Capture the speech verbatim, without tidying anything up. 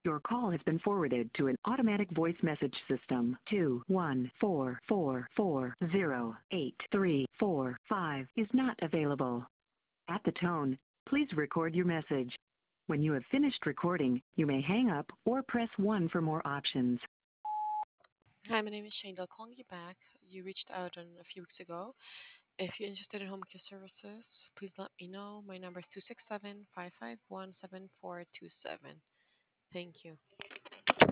Your call has been forwarded to an automatic voice message system. Two one four four four zero eight three four five is not available. At the tone, please record your message. When you have finished recording, you may hang up or press one for more options. Hi, my name is Shane. I'll call you back. You reached out on a few weeks ago. If you're interested in home care services, please let me know. My number is two six seven, five five one, seven four two seven. Thank you.